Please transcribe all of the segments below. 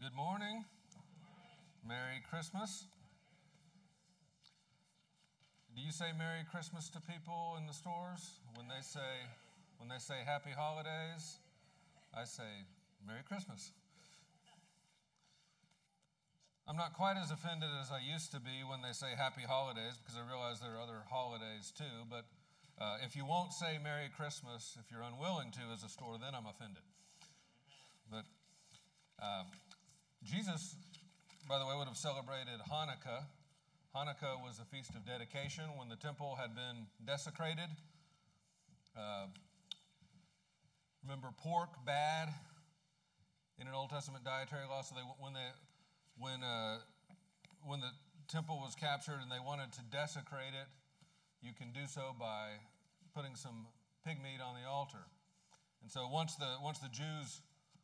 Good morning. Merry Christmas. Do you say Merry Christmas to people in the stores when they say Happy Holidays? I say Merry Christmas. I'm not quite as offended as I used to be when they say Happy Holidays because I realize there are other holidays too, but if you won't say Merry Christmas, if you're unwilling to as a store, then I'm offended. But Jesus, by the way, would have celebrated Hanukkah. Hanukkah was the feast of dedication when the temple had been desecrated. Remember, pork bad in an Old Testament dietary law. So when the temple was captured and they wanted to desecrate it, you can do so by putting some pig meat on the altar. And so once the Jews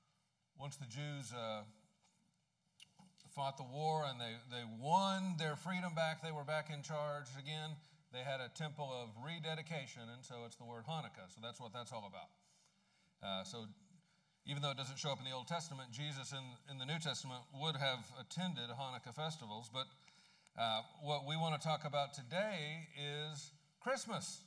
fought the war and they won their freedom back, they were back in charge again, they had a temple of rededication, and so it's the word Hanukkah. So that's what that's all about. So even though it doesn't show up in the Old Testament, Jesus in the New Testament would have attended Hanukkah festivals. But what we want to talk about today is Christmas.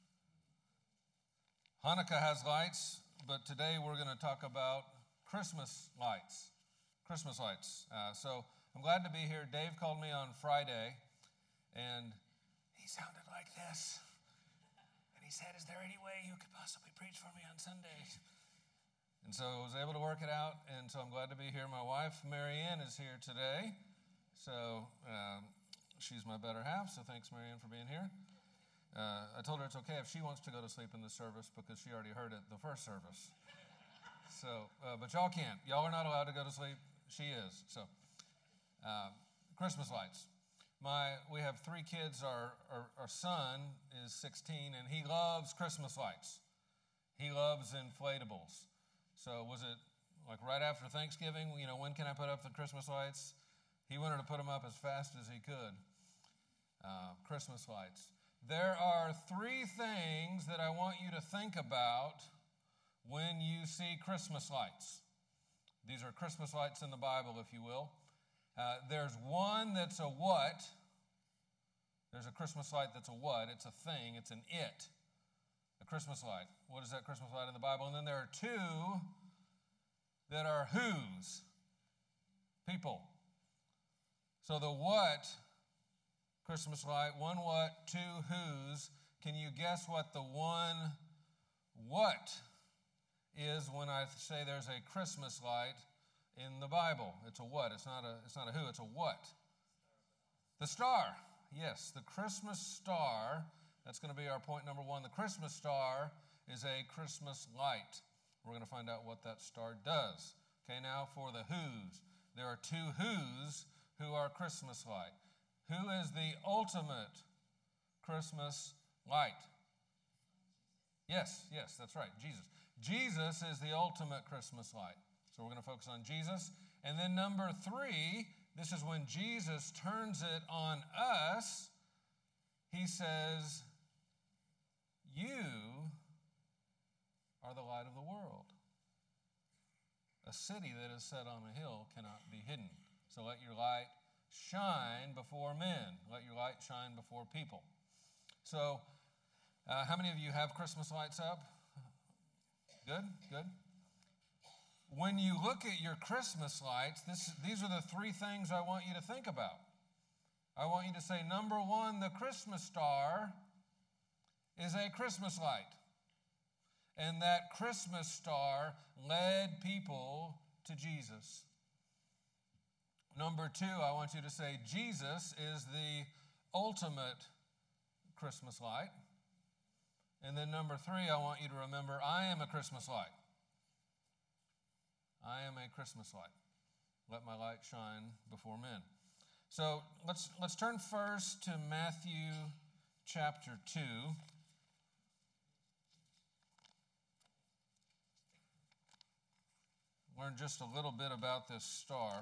Hanukkah has lights, but today we're going to talk about Christmas lights. Christmas lights. So I'm glad to be here. Dave called me on Friday, and he sounded like this. And he said, "Is there any way you could possibly preach for me on Sunday?" And so I was able to work it out, and so I'm glad to be here. My wife, Marianne, is here today. So she's my better half, so thanks, Marianne, for being here. I told her it's okay if she wants to go to sleep in the service because she already heard it the first service. So, but y'all can't. Y'all are not allowed to go to sleep. She is. So, Christmas lights. We have 3 kids. Our son is 16, and he loves Christmas lights. He loves inflatables. So was it like right after Thanksgiving, when can I put up the Christmas lights? He wanted to put them up as fast as he could. Christmas lights. There are 3 things that I want you to think about when you see Christmas lights. These are Christmas lights in the Bible, if you will. There's one that's a what. There's a Christmas light that's a what. It's a thing. It's an it. A Christmas light. What is that Christmas light in the Bible? And then there are 2 that are whos. People. So the what Christmas light, 1 what, 2 whos. Can you guess what the 1 what is when I say there's a Christmas light in the Bible? It's a what. It's not a who. It's a what. The star. Yes, the Christmas star. That's going to be our point number 1. The Christmas star is a Christmas light. We're going to find out what that star does. Okay, now for the whos. There are 2 whos who are Christmas light. Who is the ultimate Christmas light? Yes, that's right, Jesus. Jesus is the ultimate Christmas light. So we're going to focus on Jesus. And then number 3, this is when Jesus turns it on us. He says, "You are the light of the world. A city that is set on a hill cannot be hidden. So let your light shine before men. Let your light shine before people." So how many of you have Christmas lights up? Good. When you look at your Christmas lights, these are the 3 things I want you to think about. I want you to say, number 1, the Christmas star is a Christmas light. And that Christmas star led people to Jesus. Number 2, I want you to say, Jesus is the ultimate Christmas light. And then number 3, I want you to remember, I am a Christmas light. I am a Christmas light. Let my light shine before men. So let's turn first to Matthew chapter 2. Learn just a little bit about this star.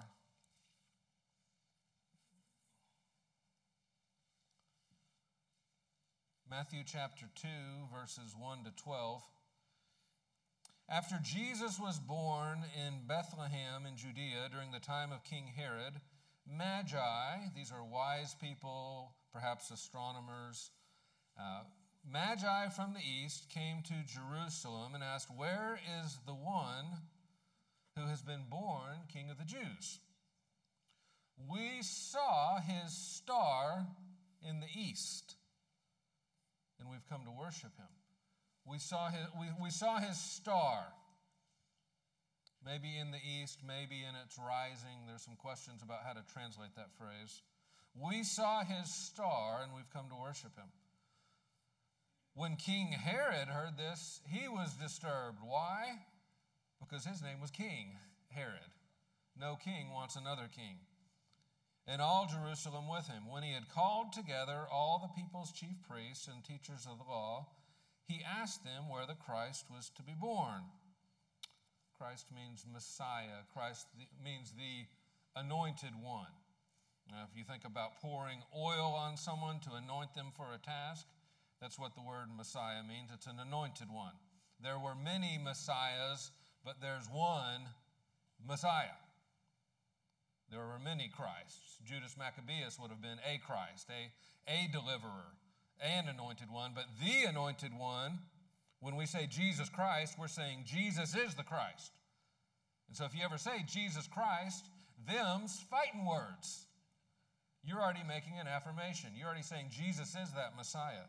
Matthew chapter 2, verses 1 to 12. After Jesus was born in Bethlehem in Judea during the time of King Herod, Magi, these are wise people, perhaps astronomers, Magi from the east came to Jerusalem and asked, "Where is the one who has been born King of the Jews? We saw his star in the east, and we've come to worship him." We saw his star. Maybe in the east, maybe in its rising. There's some questions about how to translate that phrase. We saw his star, and we've come to worship him. When King Herod heard this, he was disturbed. Why? Because his name was King Herod. No king wants another king. And all Jerusalem with him. When he had called together all the people's chief priests and teachers of the law, he asked them where the Christ was to be born. Christ means Messiah. Christ means the anointed one. Now, if you think about pouring oil on someone to anoint them for a task, that's what the word Messiah means. It's an anointed one. There were many Messiahs, but there's one Messiah. There were many Christs. Judas Maccabeus would have been a Christ, a deliverer, an anointed one. But the anointed one, when we say Jesus Christ, we're saying Jesus is the Christ. And so if you ever say Jesus Christ, them's fighting words. You're already making an affirmation. You're already saying Jesus is that Messiah.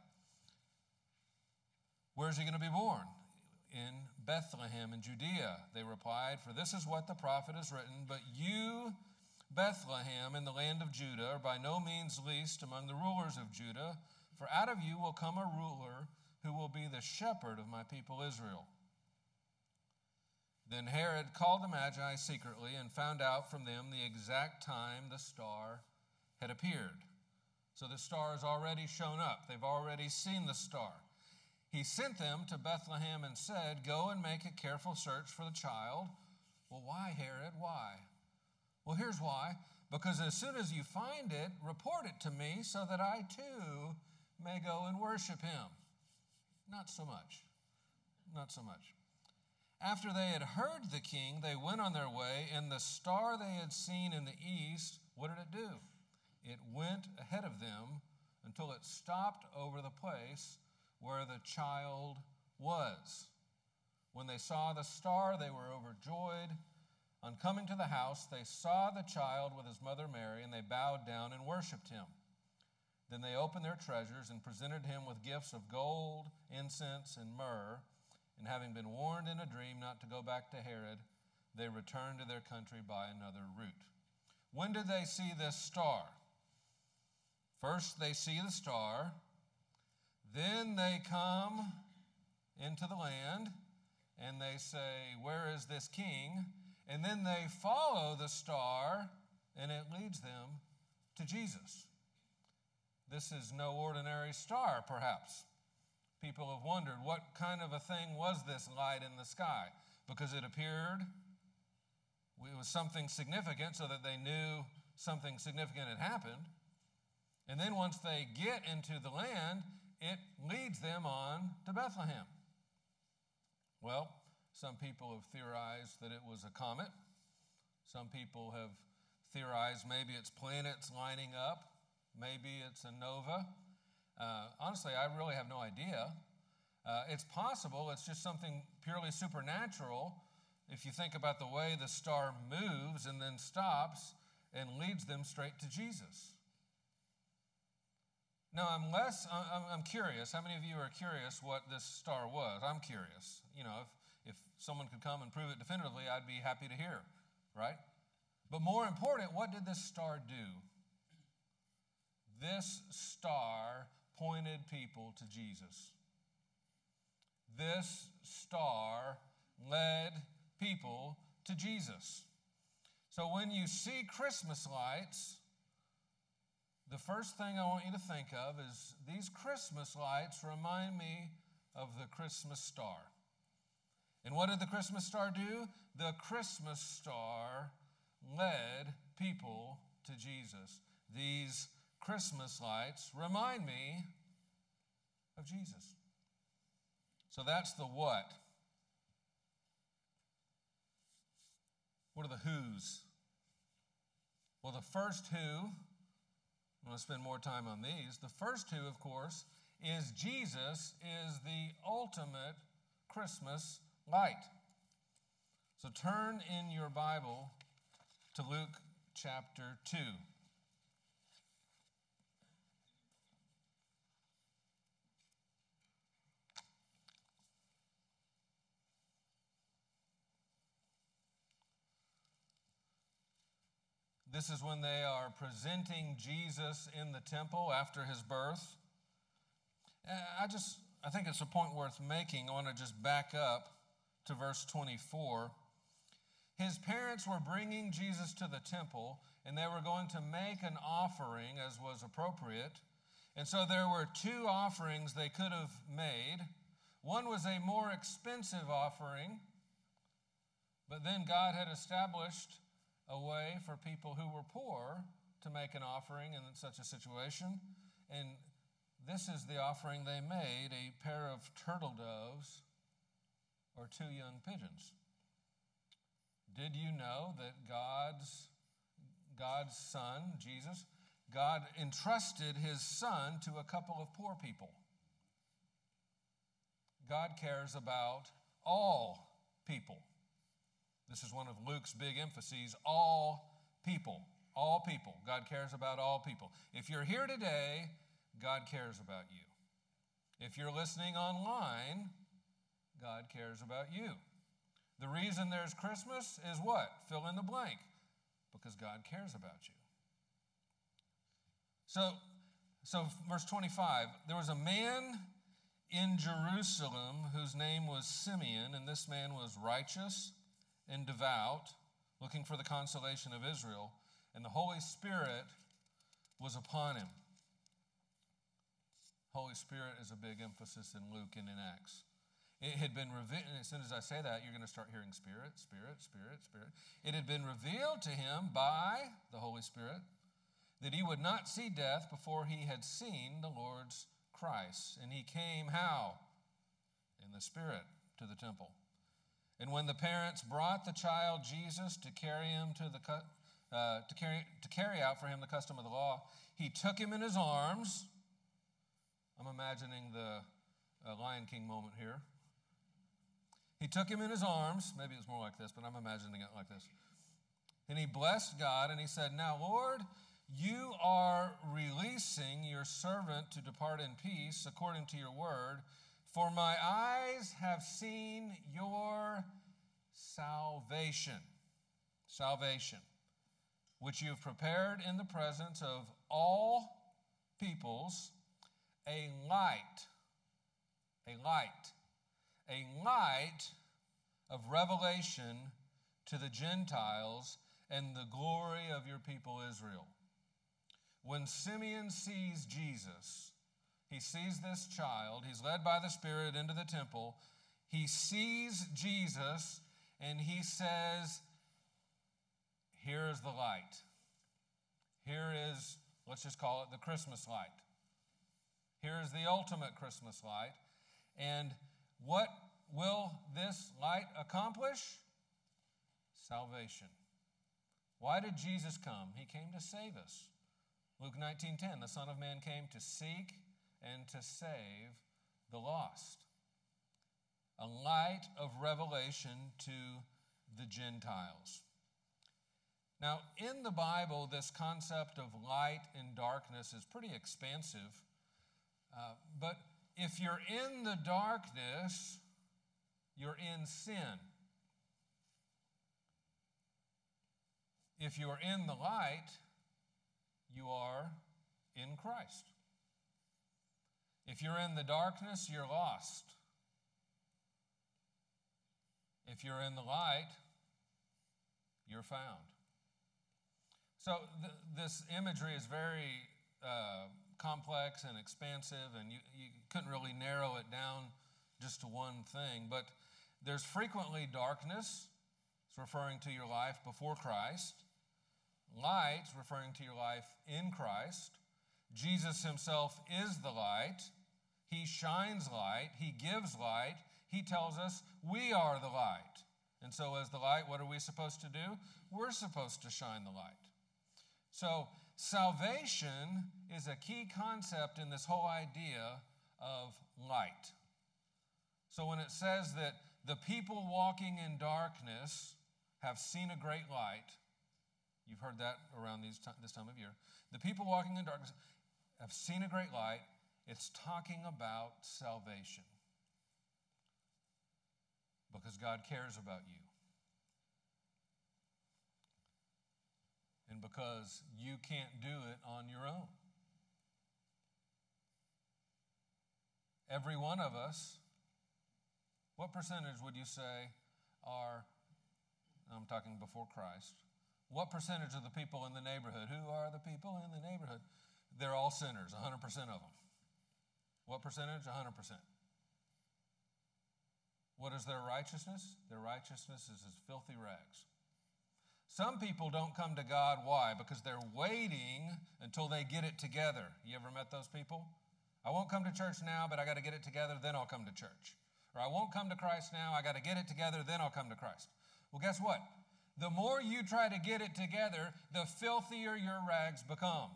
Where's he going to be born? In Bethlehem in Judea, they replied, "For this is what the prophet has written, but you, Bethlehem, in the land of Judah, are by no means least among the rulers of Judah, for out of you will come a ruler who will be the shepherd of my people Israel." Then Herod called the Magi secretly and found out from them the exact time the star had appeared. So the star has already shown up. They've already seen the star. He sent them to Bethlehem and said, "Go and make a careful search for the child." Well, why, Herod? Why? Well, here's why. Because as soon as you find it, report it to me so that I too may go and worship him. Not so much. Not so much. After they had heard the king, they went on their way, and the star they had seen in the east, what did it do? It went ahead of them until it stopped over the place where the child was. When they saw the star, they were overjoyed. On coming to the house, they saw the child with his mother Mary, and they bowed down and worshiped him. Then they opened their treasures and presented him with gifts of gold, incense, and myrrh. And having been warned in a dream not to go back to Herod, they returned to their country by another route. When did they see this star? First, they see the star. Then they come into the land, and they say, "Where is this king?" And then they follow the star, and it leads them to Jesus. This is no ordinary star, perhaps. People have wondered, what kind of a thing was this light in the sky? Because it appeared, it was something significant, so that they knew something significant had happened. And then once they get into the land, it leads them on to Bethlehem. Well, some people have theorized that it was a comet. Some people have theorized maybe it's planets lining up. Maybe it's a nova. Honestly, I really have no idea. It's possible it's just something purely supernatural if you think about the way the star moves and then stops and leads them straight to Jesus. Now, I'm curious. How many of you are curious what this star was? I'm curious. You know, if someone could come and prove it definitively, I'd be happy to hear, right? But more important, what did this star do? This star pointed people to Jesus. This star led people to Jesus. So when you see Christmas lights, the first thing I want you to think of is these Christmas lights remind me of the Christmas star. And what did the Christmas star do? The Christmas star led people to Jesus. These Christmas lights remind me of Jesus. So that's the what. What are the who's? Well, the first who, I'm going to spend more time on these. The first who, of course, is Jesus is the ultimate Christmas light. So turn in your Bible to Luke chapter 2. This is when they are presenting Jesus in the temple after his birth. I think it's a point worth making. I want to just back up to verse 24. His parents were bringing Jesus to the temple, and they were going to make an offering as was appropriate. And so there were two offerings they could have made. One was a more expensive offering, but then God had established a way for people who were poor to make an offering in such a situation. And this is the offering they made, a pair of turtle doves or two young pigeons. Did you know that God's Son, Jesus, God entrusted his Son to a couple of poor people? God cares about all people. This is one of Luke's big emphases, all people. All people. God cares about all people. If you're here today, God cares about you. If you're listening online, God cares about you. The reason there's Christmas is what? Fill in the blank. Because God cares about you. So verse 25, there was a man in Jerusalem whose name was Simeon, and this man was righteous and devout, looking for the consolation of Israel, and the Holy Spirit was upon him. Holy Spirit is a big emphasis in Luke and in Acts. It had been revealed, and as soon as I say that, you're going to start hearing Spirit, Spirit, Spirit, Spirit. It had been revealed to him by the Holy Spirit that he would not see death before he had seen the Lord's Christ. And he came how? In the Spirit to the temple. And when the parents brought the child Jesus to carry him to carry out for him the custom of the law, he took him in his arms. I'm imagining the Lion King moment here. He took him in his arms. Maybe it was more like this, but I'm imagining it like this. And he blessed God, and he said, "Now, Lord, you are releasing your servant to depart in peace according to your word. For my eyes have seen your salvation, which you have prepared in the presence of all peoples, a light of revelation to the Gentiles and the glory of your people Israel." When Simeon sees Jesus, he sees this child, he's led by the Spirit into the temple, he sees Jesus, and he says, here is the light. Here is, let's just call it the Christmas light. Here is the ultimate Christmas light. And what will this light accomplish? Salvation. Why did Jesus come? He came to save us. Luke 19:10, the Son of Man came to seek and to save the lost. A light of revelation to the Gentiles. Now, in the Bible, this concept of light and darkness is pretty expansive. But if you're in the darkness, you're in sin. If you are in the light, you are in Christ. If you're in the darkness, you're lost. If you're in the light, you're found. So this imagery is very complex and expansive, and you couldn't really narrow it down just to one thing. But there's frequently darkness. It's referring to your life before Christ. Light, referring to your life in Christ. Jesus himself is the light. He shines light. He gives light. He tells us we are the light. And so as the light, what are we supposed to do? We're supposed to shine the light. So salvation is a key concept in this whole idea of light. So when it says that the people walking in darkness have seen a great light, you've heard that around this time of year. The people walking in darkness have seen a great light. It's talking about salvation. Because God cares about you. And because you can't do it on your own. Every one of us, what percentage would you say are, I'm talking before Christ, what percentage of the people in the neighborhood, who are the people in the neighborhood? They're all sinners, 100% of them. What percentage? 100%. What is their righteousness? Their righteousness is as filthy rags. Some people don't come to God. Why? Because they're waiting until they get it together. You ever met those people? I won't come to church now, but I got to get it together, then I'll come to church. Or I won't come to Christ now, I got to get it together, then I'll come to Christ. Well, guess what? The more you try to get it together, the filthier your rags become.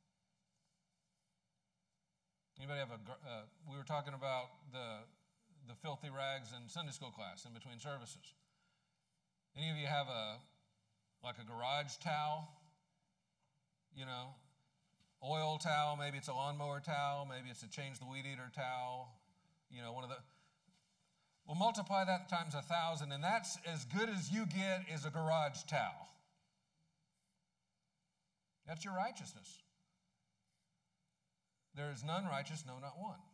Anybody have we were talking about the filthy rags in Sunday school class in between services. Any of you have like a garage towel? You know, oil towel, maybe it's a lawnmower towel, maybe it's a change the weed eater towel, you know, one of the, well, multiply that times 1,000, and that's as good as you get is a garage towel. That's your righteousness. There is none righteous, no, not one.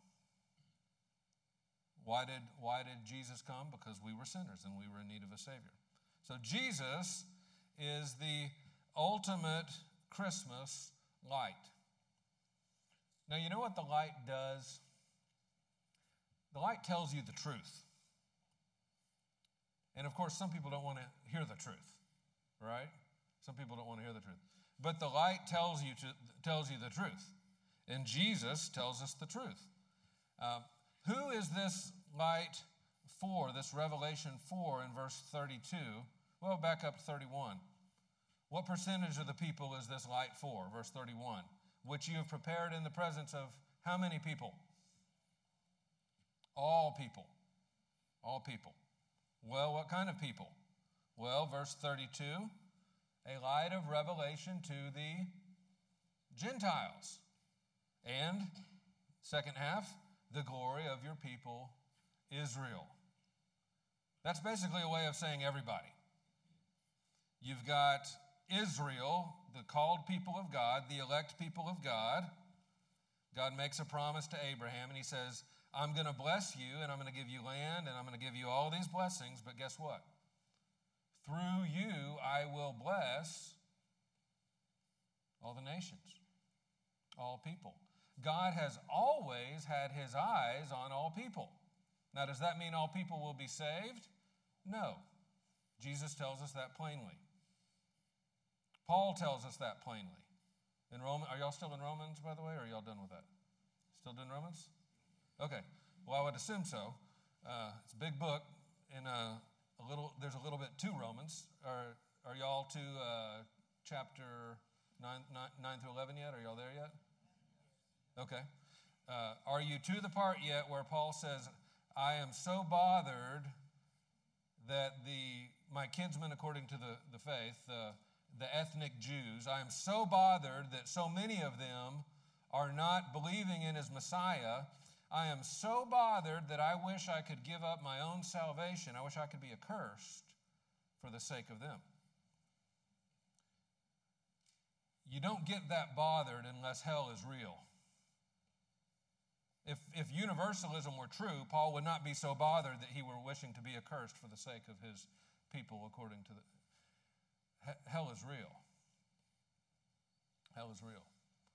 Why did Jesus come? Because we were sinners and we were in need of a Savior. So Jesus is the ultimate Christmas light. Now, you know what the light does? The light tells you the truth. And of course, some people don't want to hear the truth, right? Some people don't want to hear the truth. But the light tells you the truth. And Jesus tells us the truth. Who is this light for, this revelation for in verse 32? Well, back up to 31. What percentage of the people is this light for? Verse 31. Which you have prepared in the presence of how many people? All people. All people. Well, what kind of people? Well, verse 32, a light of revelation to the Gentiles. And, second half, the glory of your people, Israel. That's basically a way of saying everybody. You've got Israel, the called people of God, the elect people of God. God makes a promise to Abraham, and he says, I'm going to bless you, and I'm going to give you land, and I'm going to give you all these blessings, but guess what? Through you, I will bless all the nations, all people. God has always had his eyes on all people. Now, does that mean all people will be saved? No. Jesus tells us that plainly. Paul tells us that plainly. In Romans, are y'all still in Romans, by the way, or are y'all done with that? Still doing Romans? Okay. Well, I would assume so. It's a big book, and there's a little bit to Romans. Are y'all to chapter 9 through 11 yet? Are y'all there yet? Okay. Are you to the part yet where Paul says, I am so bothered that my kinsmen according to the faith, the ethnic Jews, I am so bothered that so many of them are not believing in his Messiah. I am so bothered that I wish I could give up my own salvation. I wish I could be accursed for the sake of them. You don't get that bothered unless hell is real. If universalism were true, Paul would not be so bothered that he were wishing to be accursed for the sake of his people according to hell is real. Hell is real.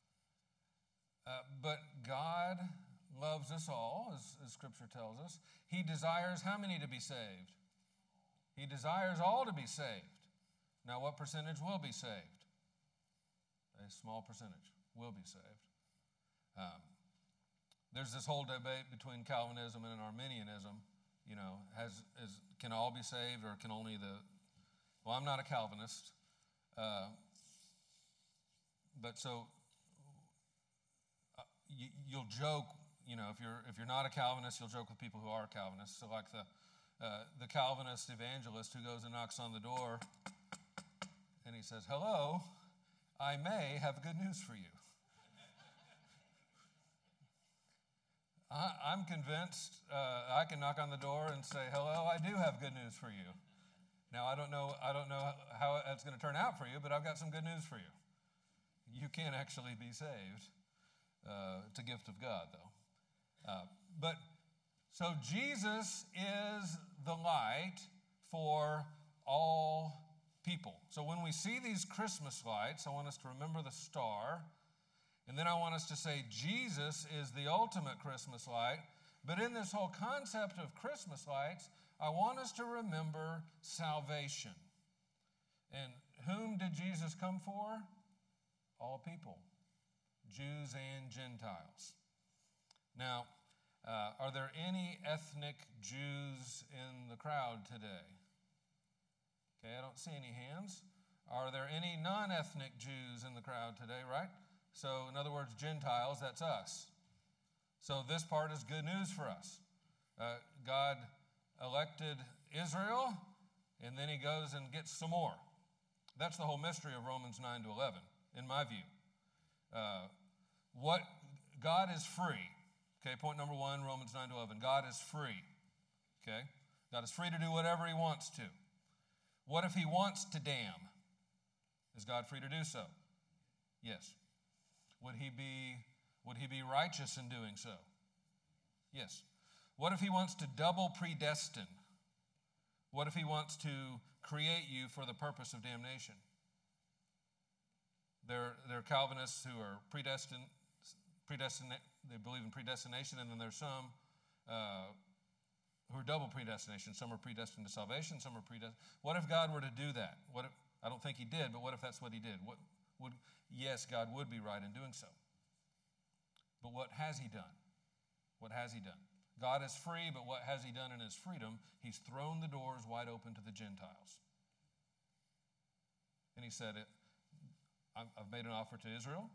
But God loves us all, as Scripture tells us. He desires how many to be saved? He desires all to be saved. Now, what percentage will be saved? A small percentage will be saved. There's this whole debate between Calvinism and Arminianism. can all be saved, or can only well, I'm not a Calvinist, but so you'll joke, if you're not a Calvinist, you'll joke with people who are Calvinists. So like the Calvinist evangelist who goes and knocks on the door and he says, "Hello, I may have good news for you." I'm convinced I can knock on the door and say, "Hello, I do have good news for you." Now, I don't know how it's going to turn out for you, but I've got some good news for you. You can actually be saved. It's a gift of God, though. So Jesus is the light for all people. So when we see these Christmas lights, I want us to remember the star. And then I want us to say Jesus is the ultimate Christmas light. But in this whole concept of Christmas lights, I want us to remember salvation. And whom did Jesus come for? All people, Jews and Gentiles. Now, are there any ethnic Jews in the crowd today? Okay, I don't see any hands. Are there any non-ethnic Jews in the crowd today, right? So, in other words, Gentiles, that's us. So this part is good news for us. God elected Israel, and then he goes and gets some more. That's the whole mystery of Romans 9 to 11, in my view. God is free. Okay, point number one, Romans 9 to 11. God is free. Okay? God is free to do whatever he wants to. What if he wants to damn? Is God free to do so? Yes. Would he be righteous in doing so? Yes. What if he wants to double predestine? What if he wants to create you for the purpose of damnation? There are Calvinists who are predestined. They believe in predestination, and then there's some who are double predestination. Some are predestined to salvation, some are predestined. What if God were to do that? I don't think he did, but what if that's what he did? Yes, God would be right in doing so. But what has he done? What has he done? God is free, but what has he done in his freedom? He's thrown the doors wide open to the Gentiles. And he said, I've made an offer to Israel.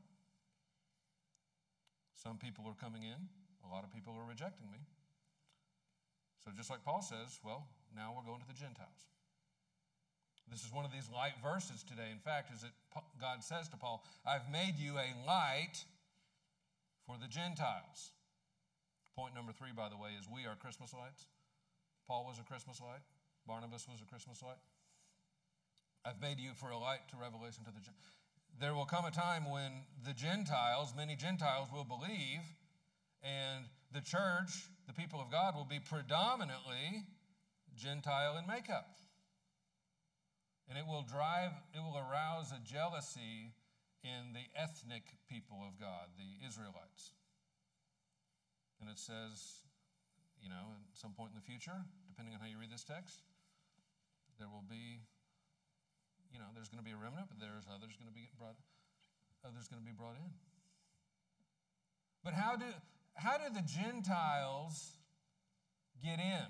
Some people are coming in. A lot of people are rejecting me. So just like Paul says, well, now we're going to the Gentiles. This is one of these light verses today. In fact, God says to Paul, I've made you a light for the Gentiles. Point number 3, by the way, is we are Christmas lights. Paul was a Christmas light. Barnabas was a Christmas light. I've made you for a light to revelation to the Gentiles. There will come a time when the Gentiles, many Gentiles, will believe, and the church, the people of God, will be predominantly Gentile in makeup. And it will arouse a jealousy in the ethnic people of God, the Israelites. And it says, at some point in the future, depending on how you read this text, there will be, there's going to be a remnant, but there's others going to be brought in. But how do the Gentiles get in?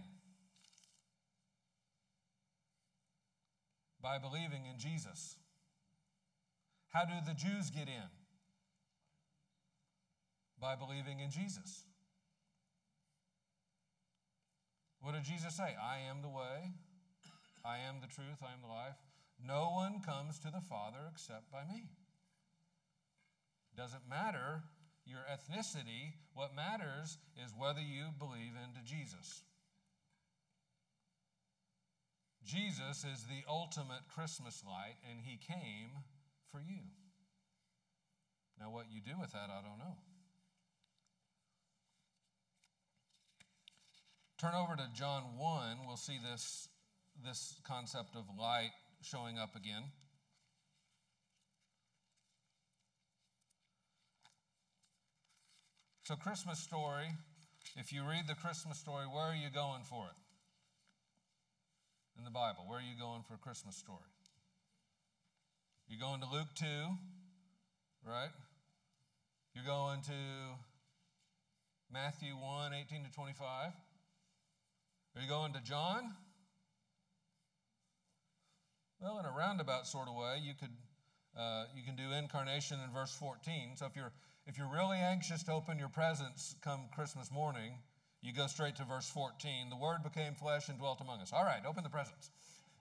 By believing in Jesus. How do the Jews get in? By believing in Jesus. What did Jesus say? I am the way, I am the truth, I am the life. No one comes to the Father except by me. Doesn't matter your ethnicity. What matters is whether you believe into Jesus. Jesus is the ultimate Christmas light, and he came for you. Now, what you do with that, I don't know. Turn over to John 1. We'll see this concept of light showing up again. So, Christmas story. If you read the Christmas story, where are you going for it? In the Bible, where are you going for a Christmas story? You're going to Luke 2, right? You're going to Matthew 1, 18 to 25. Are you going to John? Well, in a roundabout sort of way, you can do incarnation in verse 14. So if you're really anxious to open your presents come Christmas morning, you go straight to verse 14. The Word became flesh and dwelt among us. All right, open the presents.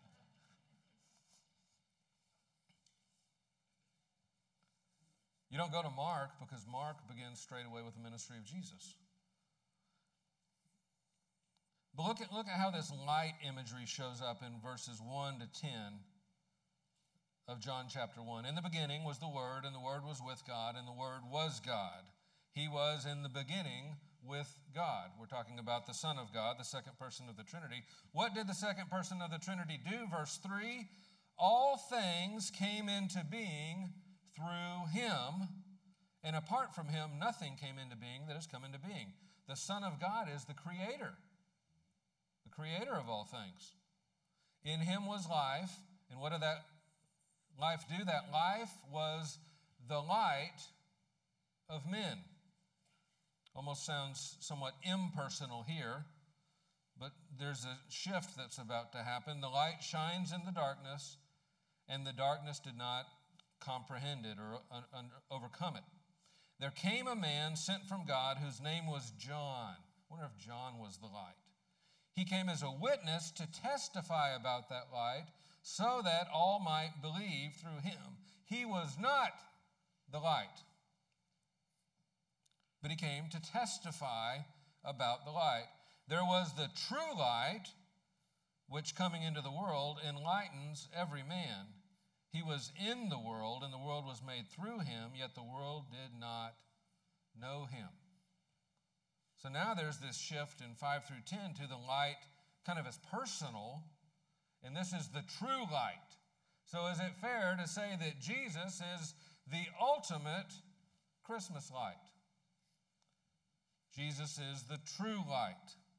You don't go to Mark because Mark begins straight away with the ministry of Jesus. But look at how this light imagery shows up in verses 1 to 10 of John chapter 1. In the beginning was the Word, and the Word was with God, and the Word was God. He was in the beginning with God. We're talking about the Son of God, the second person of the Trinity. What did the second person of the Trinity do? Verse 3, all things came into being through him, and apart from him, nothing came into being that has come into being. The Son of God is the creator of all things. In him was life, and what did that life do? That life was the light of men. Almost sounds somewhat impersonal here, but there's a shift that's about to happen. The light shines in the darkness, and the darkness did not comprehend it or overcome it. There came a man sent from God whose name was John. I wonder if John was the light. He came as a witness to testify about that light so that all might believe through him. He was not the light, but he came to testify about the light. There was the true light, which coming into the world enlightens every man. He was in the world, and the world was made through him, yet the world did not know him. So now there's this shift in 5 through 10 to the light kind of as personal, and this is the true light. So is it fair to say that Jesus is the ultimate Christmas light? Jesus is the true light.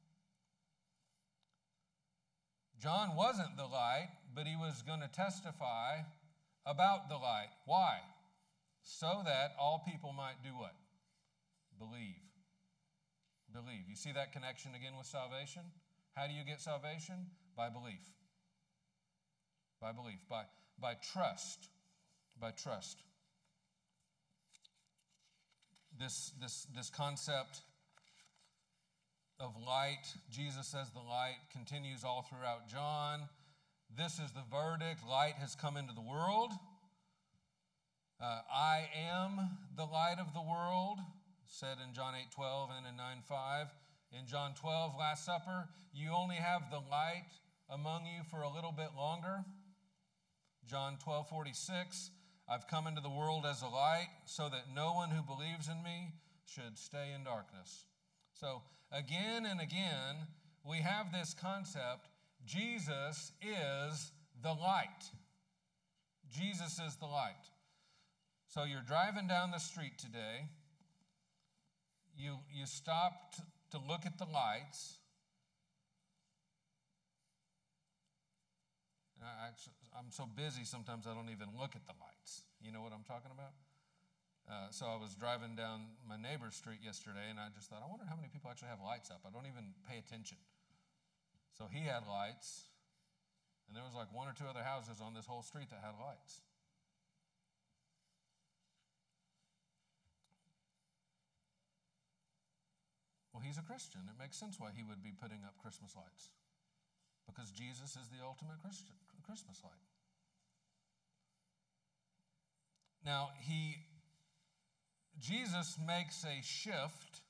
John wasn't the light, but he was going to testify about the light. Why? So that all people might do what? Believe. Believe. You see that connection again with salvation? How do you get salvation? By belief. By belief. By trust. By trust. This concept of light, Jesus as the light, continues all throughout John. This is the verdict. Light has come into the world. I am the light of the world, said in John 8:12 and in 9:5. In John 12, Last Supper, you only have the light among you for a little bit longer. John 12:46, I've come into the world as a light so that no one who believes in me should stay in darkness. So again and again, we have this concept, Jesus is the light. Jesus is the light. So you're driving down the street today, you stop to look at the lights. I'm so busy sometimes I don't even look at the lights. You know what I'm talking about? So I was driving down my neighbor's street yesterday, and I just thought, I wonder how many people actually have lights up. I don't even pay attention. So he had lights, and there was like one or two other houses on this whole street that had lights. Well, he's a Christian. It makes sense why he would be putting up Christmas lights, because Jesus is the ultimate Christmas light. Now, Jesus makes a shift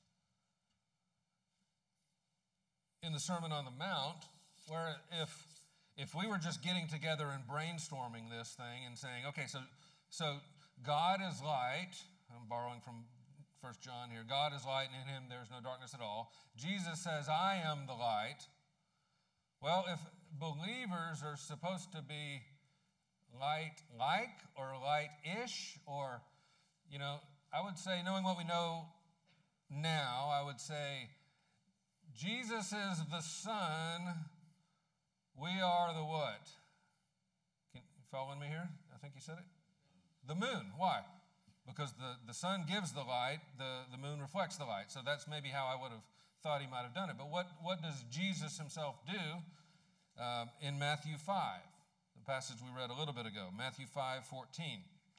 in the Sermon on the Mount, where if we were just getting together and brainstorming this thing and saying, okay, so God is light, I'm borrowing from 1 John here, God is light, and in him there's no darkness at all. Jesus says, I am the light. Well, if believers are supposed to be light-like or light-ish, or, I would say, knowing what we know now, I would say, Jesus is the sun, we are the what? Can you following me here? I think you said it. The moon. Why? Because the sun gives the light, the moon reflects the light. So that's maybe how I would have thought he might have done it. But what does Jesus himself do in Matthew 5? The passage we read a little bit ago, Matthew 5:14.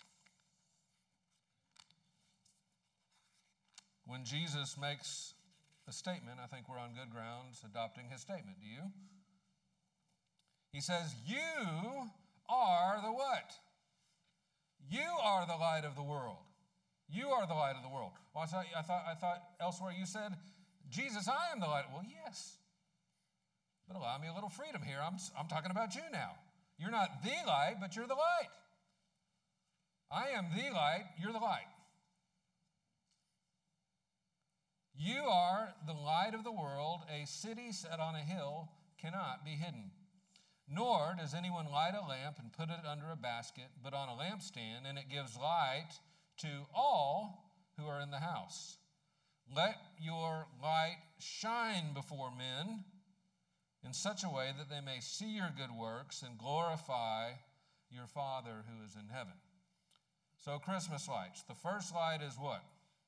When Jesus makes a statement, I think we're on good grounds adopting his statement. Do you? He says, you are the what? You are the light of the world. You are the light of the world. Well, I thought elsewhere you said, Jesus, I am the light. Well, yes. But allow me a little freedom here. I'm talking about you now. You're not the light, but you're the light. I am the light. You're the light. You are the light of the world. A city set on a hill cannot be hidden. Nor does anyone light a lamp and put it under a basket, but on a lampstand, and it gives light to all who are in the house. Let your light shine before men in such a way that they may see your good works and glorify your Father who is in heaven. So Christmas lights. The first light is what?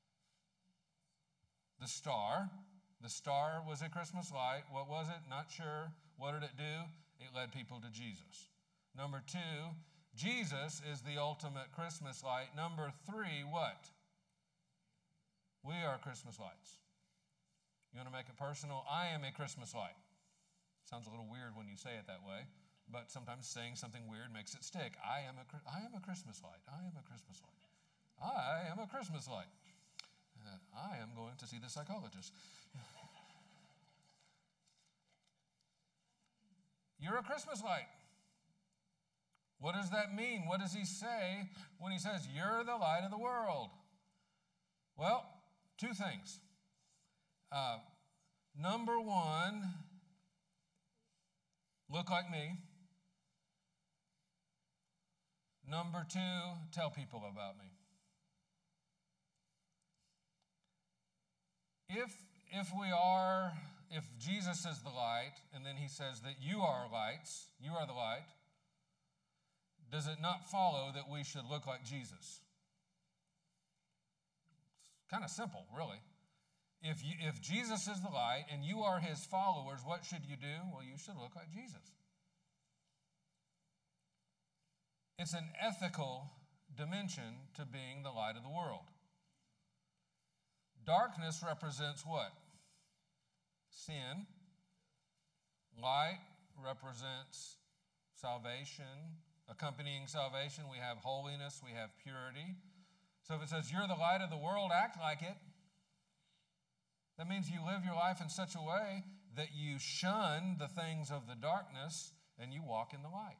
The star. The star was a Christmas light. What was it? Not sure. What did it do? It led people to Jesus. Number 2, Jesus is the ultimate Christmas light. Number 3, what? We are Christmas lights. You want to make it personal? I am a Christmas light. Sounds a little weird when you say it that way, but sometimes saying something weird makes it stick. I am a Christmas light. I am a Christmas light. I am a Christmas light. I am going to see the psychologist. You're a Christmas light. What does that mean? What does he say when he says, you're the light of the world? Well, 2 things. Number 1, look like me. Number 2, tell people about me. If Jesus is the light, and then he says that you are lights, you are the light, does it not follow that we should look like Jesus? It's kind of simple, really. If Jesus is the light and you are his followers, what should you do? Well, you should look like Jesus. It's an ethical dimension to being the light of the world. Darkness represents what? Sin. Light represents salvation. Accompanying salvation, we have holiness, we have purity. So if it says, you're the light of the world, act like it. That means you live your life in such a way that you shun the things of the darkness and you walk in the light.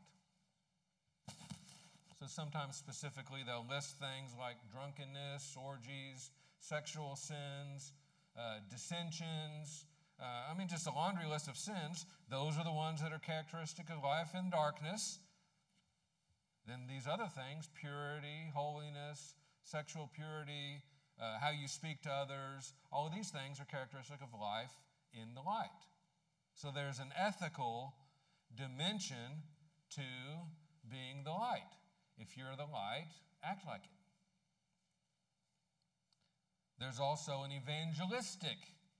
So sometimes specifically they'll list things like drunkenness, orgies, sexual sins, dissensions. Just a laundry list of sins. Those are the ones that are characteristic of life in darkness. Then these other things, purity, holiness, sexual purity, how you speak to others, all of these things are characteristic of life in the light. So there's an ethical dimension to being the light. If you're the light, act like it. There's also an evangelistic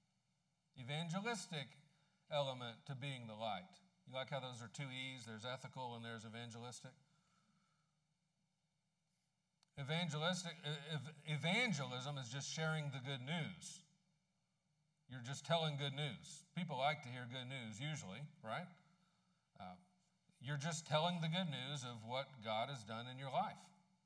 element to being the light. You like how those are 2 E's? There's ethical and there's evangelistic. Evangelism is just sharing the good news. You're just telling good news. People like to hear good news usually, right? You're just telling the good news of what God has done in your life.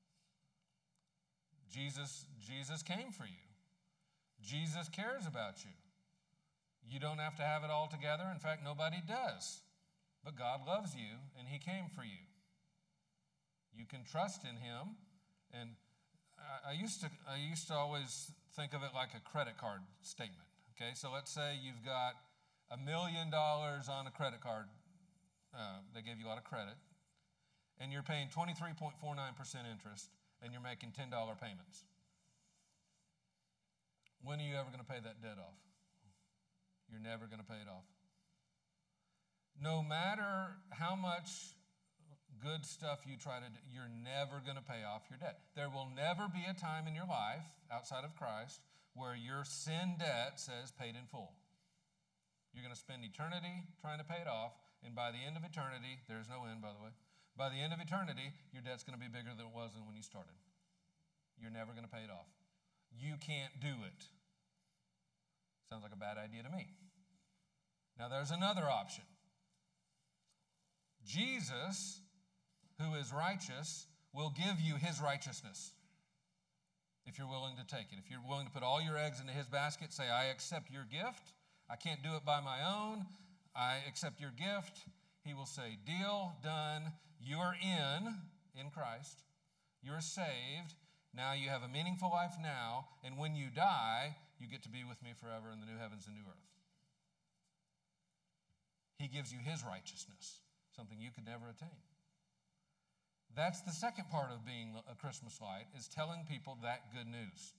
Jesus came for you. Jesus cares about you. You don't have to have it all together. In fact, nobody does. But God loves you, and he came for you. You can trust in him. And I used to always think of it like a credit card statement. Okay, so let's say you've got $1 million on a credit card. They gave you a lot of credit. And you're paying 23.49% interest, and you're making $10 payments. When are you ever going to pay that debt off? You're never going to pay it off. No matter how much good stuff you try to do, you're never going to pay off your debt. There will never be a time in your life outside of Christ where your sin debt says paid in full. You're going to spend eternity trying to pay it off, and by the end of eternity, there's no end, by the way. By the end of eternity, your debt's going to be bigger than it was when you started. You're never going to pay it off. You can't do it. Sounds like a bad idea to me. Now, there's another option. Jesus, who is righteous, will give you his righteousness if you're willing to take it. If you're willing to put all your eggs into his basket, say, I accept your gift. I can't do it by my own. I accept your gift. He will say, deal, done. You're in Christ. You're saved. Now you have a meaningful life now, and when you die, you get to be with me forever in the new heavens and new earth. He gives you his righteousness, something you could never attain. That's the second part of being a Christmas light, is telling people that good news.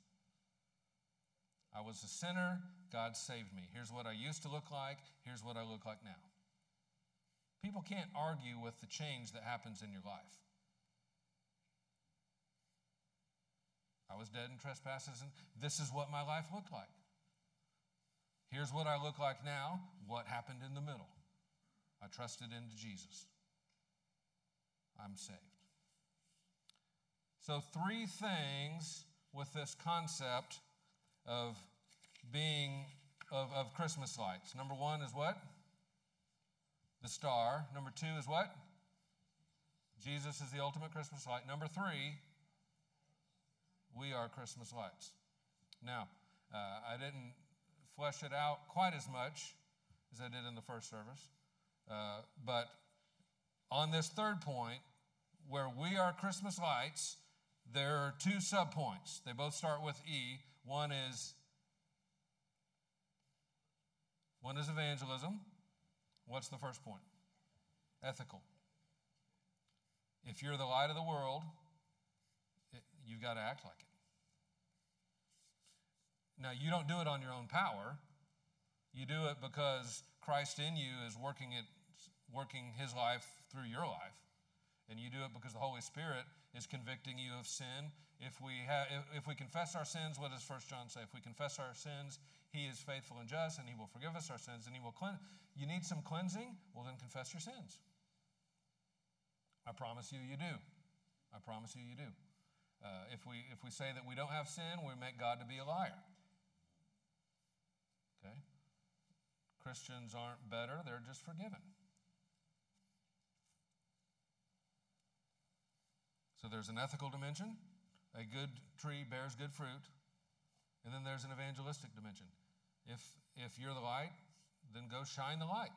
I was a sinner, God saved me. Here's what I used to look like, here's what I look like now. People can't argue with the change that happens in your life. I was dead in trespasses, and this is what my life looked like. Here's what I look like now. What happened in the middle? I trusted into Jesus. I'm saved. So 3 things with this concept of being, of Christmas lights. Number 1 is what? The star. Number 2 is what? Jesus is the ultimate Christmas light. Number 3, we are Christmas lights. Now, I didn't flesh it out quite as much as I did in the first service. But on this third point, where we are Christmas lights, there are 2 subpoints. They both start with E. One is evangelism. What's the first point? Ethical. If you're the light of the world, you've got to act like it. Now, you don't do it on your own power. You do it because Christ in you is working his life through your life. And you do it because the Holy Spirit is convicting you of sin. If we confess our sins, what does 1 John say? If we confess our sins, he is faithful and just, and he will forgive us our sins, and he will cleanse. You need some cleansing? Well, then confess your sins. I promise you, you do. I promise you, you do. If we say that we don't have sin, we make God to be a liar. Okay? Christians aren't better, they're just forgiven. So there's an ethical dimension. A good tree bears good fruit. And then there's an evangelistic dimension. If you're the light, then go shine the light.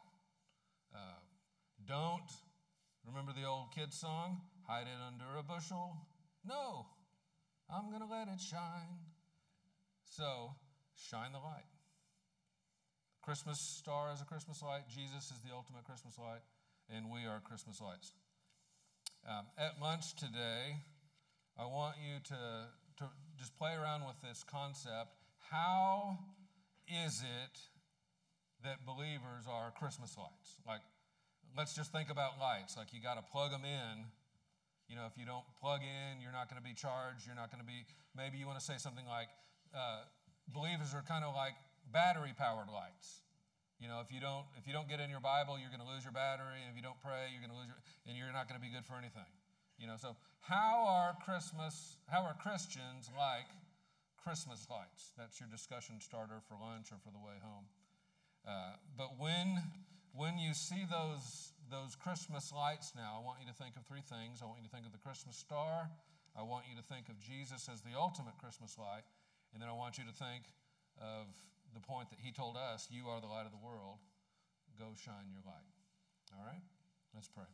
Don't, remember the old kids song, hide it under a bushel? No, I'm going to let it shine. So, shine the light. Christmas star is a Christmas light. Jesus is the ultimate Christmas light. And we are Christmas lights. At lunch today, I want you to just play around with this concept. How is it that believers are Christmas lights? Like, let's just think about lights. Like, you got to plug them in. You know, if you don't plug in, you're not going to be charged. You're not going to be, maybe you want to say something like, believers are kind of like battery-powered lights. You know, if you don't get in your Bible, you're going to lose your battery. And if you don't pray, you're going to lose and you're not going to be good for anything. You know, so how are Christians like Christmas lights? That's your discussion starter for lunch or for the way home. But when you see those Christmas lights now, I want you to think of 3 things. I want you to think of the Christmas star. I want you to think of Jesus as the ultimate Christmas light. And then I want you to think of the point that he told us, you are the light of the world. Go shine your light. All right? Let's pray.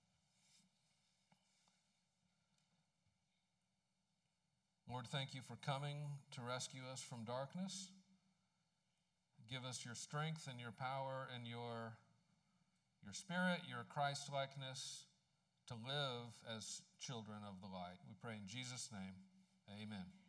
Lord, thank you for coming to rescue us from darkness. Give us your strength and your power and your spirit, your Christ-likeness to live as children of the light. We pray in Jesus' name. Amen.